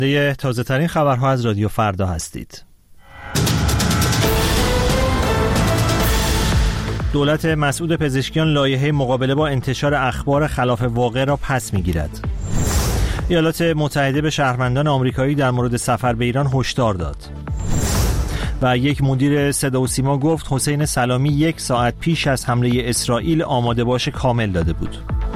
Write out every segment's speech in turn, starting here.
تازه ترین خبرها از رادیو فردا هستید. دولت مسعود پزشکیان لایحه مقابله با انتشار اخبار خلاف واقع را پس می‌گیرد. ایالات متحده به شهروندان آمریکایی در مورد سفر به ایران هشدار داد. و یک مدیر صدا و سیما گفت حسین سلامی 1 ساعت پیش از حمله اسرائیل آماده باش کامل داده بود.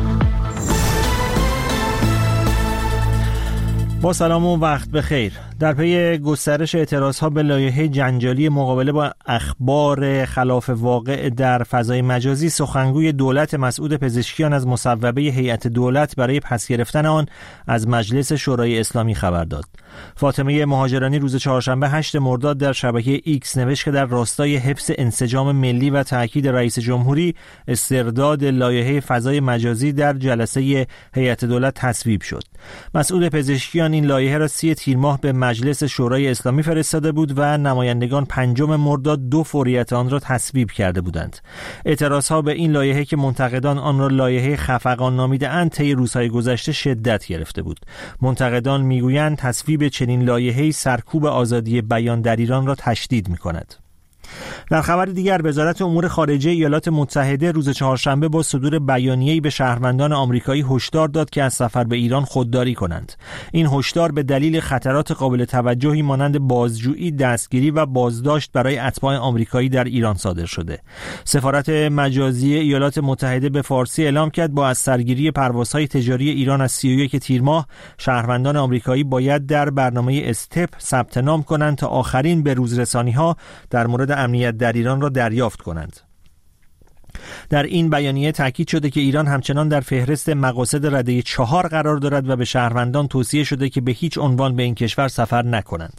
با سلام و وقت بخیر. در پی گسترش اعتراضها به لایحه جنجالی مقابله با اخبار خلاف واقع در فضای مجازی، سخنگوی دولت مسعود پزشکیان از مصوبه هیئت دولت برای پس گرفتن آن از مجلس شورای اسلامی خبر داد. فاطمه مهاجرانی روز چهارشنبه 8 مرداد در شبکه ایکس نوشت که در راستای حفظ انسجام ملی و تاکید رئیس جمهوری، استرداد لایحه فضای مجازی در جلسه هیئت دولت تصویب شد. مسعود پزشکیان این لایحه را 30 تیر ماه به مجلس شورای اسلامی فرستاده بود و نمایندگان 5 مرداد 2 فوریت آن را تصویب کرده بودند. اعتراضها به این لایحه که منتقدان آن را لایحه خفقان نامیده‌اند طی روزهای گذشته شدت گرفته بود. منتقدان میگویند تصویب چنین لایحه‌ای سرکوب آزادی بیان در ایران را تشدید می‌کند. در خبر دیگر، وزارت امور خارجه ایالات متحده روز چهارشنبه با صدور بیانیه‌ای به شهروندان آمریکایی هشدار داد که از سفر به ایران خودداری کنند. این هشدار به دلیل خطرات قابل توجهی مانند بازجویی، دستگیری و بازداشت برای اتباع آمریکایی در ایران صادر شده. سفارت مجازی ایالات متحده به فارسی اعلام کرد با از سرگیری پروازهای تجاری ایران از 31 تیر ماه، شهروندان آمریکایی باید در برنامه استپ ثبت نام کنند تا آخرین بروزرسانی‌ها در مورد امنیت در ایران را دریافت کنند. در این بیانیه تاکید شده که ایران همچنان در فهرست مقاصد رده 4 قرار دارد و به شهروندان توصیه شده که به هیچ عنوان به این کشور سفر نکنند.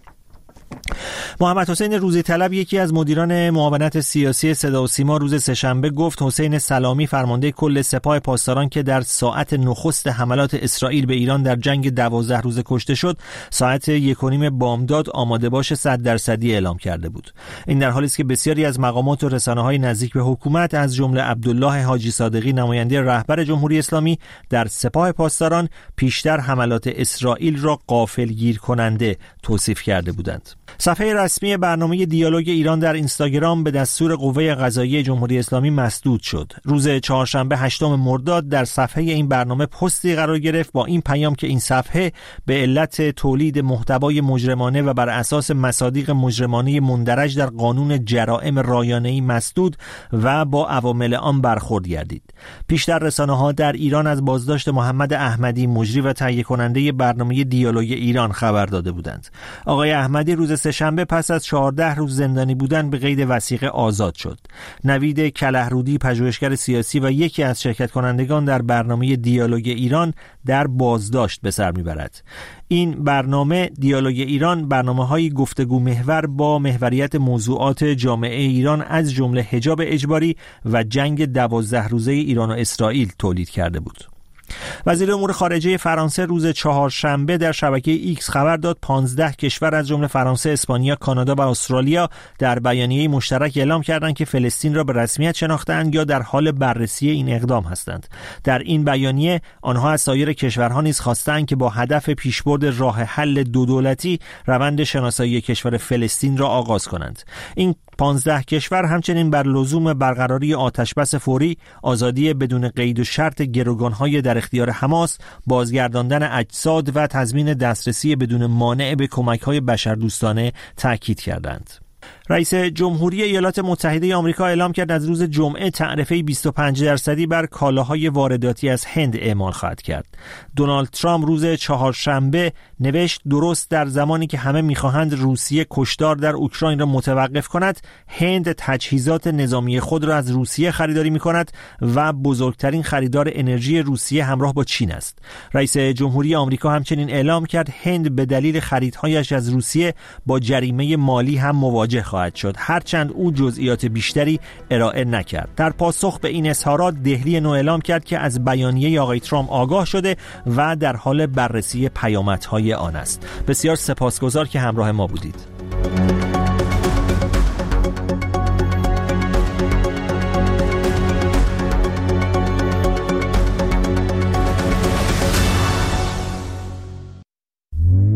محمد حسین روزی طلب، یکی از مدیران معاونت سیاسی صدا و سیما، روز سه‌شنبه گفت حسین سلامی فرمانده کل سپاه پاسداران که در ساعت نخست حملات اسرائیل به ایران در جنگ 12 روزه کشته شد، ساعت 1:30 بامداد آماده باش 100% اعلام کرده بود. این در حالی است که بسیاری از مقامات و رسانه‌های نزدیک به حکومت از جمله عبدالله حاجی صادقی نماینده رهبر جمهوری اسلامی در سپاه پاسداران پیشتر حملات اسرائیل را غافلگیر کننده توصیف کرده بودند. صفحه رسمی برنامه دیالوگ ایران در اینستاگرام به دستور قوه قضاییه جمهوری اسلامی مسدود شد. روز چهارشنبه 8 مرداد در صفحه این برنامه پستی قرار گرفت با این پیام که این صفحه به علت تولید محتوای مجرمانه و بر اساس مصادیق مجرمانه مندرج در قانون جرائم رایانه‌ای مسدود و با عوامل آن برخورد گردید. پیشتر رسانه‌ها در ایران از بازداشت محمد احمدی، مجری و تهیه کننده برنامه دیالوگ ایران خبر داده بودند. آقای احمدی روز سه‌شنبه پس از 14 روز زندانی بودن به قید وثیقه آزاد شد. نوید کلهرودی، پژوهشگر سیاسی و یکی از شرکت کنندگان در برنامه دیالوگ ایران، در بازداشت به سر میبرد. این برنامه دیالوگ ایران برنامه‌های گفتگو محور با محوریت موضوعات جامعه ایران از جمله حجاب اجباری و جنگ 12 روزه ایران و اسرائیل تولید کرده بود. وزیر امور خارجه فرانسه روز چهارشنبه در شبکه ایکس خبر داد 15 کشور از جمله فرانسه، اسپانیا، کانادا و استرالیا در بیانیه مشترک اعلام کردند که فلسطین را به رسمیت شناخته‌اند یا در حال بررسی این اقدام هستند. در این بیانیه آنها از سایر کشورها نیز خواستند که با هدف پیشبرد راه حل دو دولتی روند شناسایی کشور فلسطین را آغاز کنند. این 15 کشور همچنین بر لزوم برقراری آتشبس فوری، آزادی بدون قید و شرط گروگان‌های در اختیار حماس، بازگرداندن اجساد و تضمین دسترسی بدون مانع به کمک‌های بشردوستانه تاکید کردند. رئیس جمهوری ایالات متحده آمریکا اعلام کرد از روز جمعه تعرفه 25% بر کالاهای وارداتی از هند اعمال خواهد کرد. دونالد ترامپ روز چهارشنبه نوشت درست در زمانی که همه می‌خواهند روسیه کشتار در اوکراین را متوقف کند، هند تجهیزات نظامی خود را از روسیه خریداری می‌کند و بزرگترین خریدار انرژی روسیه همراه با چین است. رئیس جمهوری آمریکا همچنین اعلام کرد هند به دلیل خریدهایش از روسیه با جریمه مالی هم مواجه خواهد شد، هرچند او جزئیات بیشتری ارائه نکرد. در پاسخ به این اظهارات، دهلی نو اعلام کرد که از بیانیه آقای ترامپ آگاه شده و در حال بررسی پیامدهای آن است. بسیار سپاسگزار که همراه ما بودید.